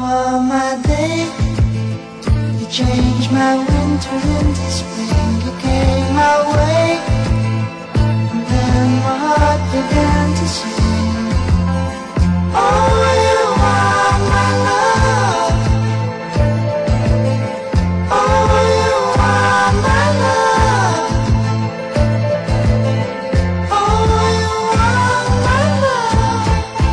are my day. You changed my winter into spring. You came my way, and then my heart began to sing. Oh, you are my love. Oh, you are my love. Oh, you are my love.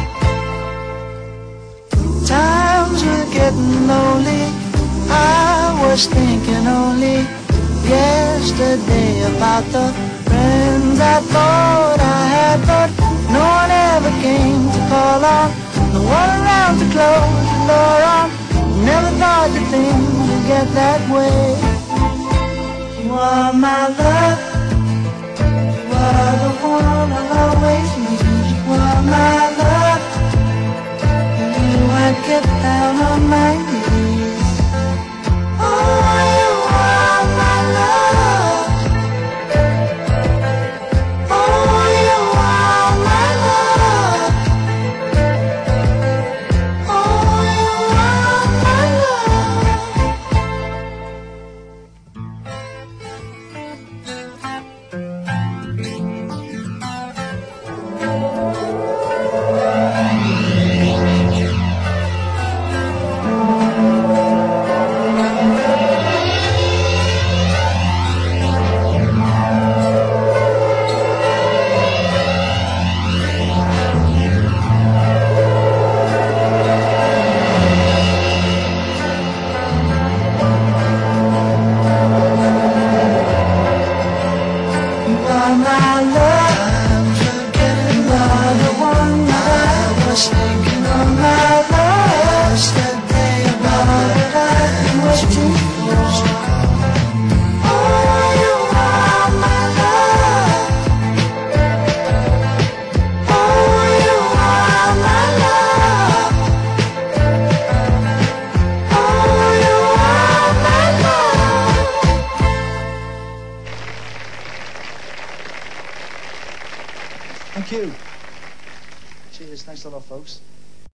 Times were getting lonely. I was thinking only yesterday about the friends I thought I had, but no one ever came to call on, no one around to close the door on. Never thought that things would get that way. You are my love. You are the one I'll always need. You are my love. And you I'd get down on my knees. Oh, you are my love. Oh, you are my love. Oh, you are my love. You are my love. I'm forgetting. You are the one that I was thinking of. My love. Yesterday about that I've been waiting for. Oh, you are my love. Oh, you are my love. Oh, you are my love. Thank you. Cheers. Thanks a lot, folks.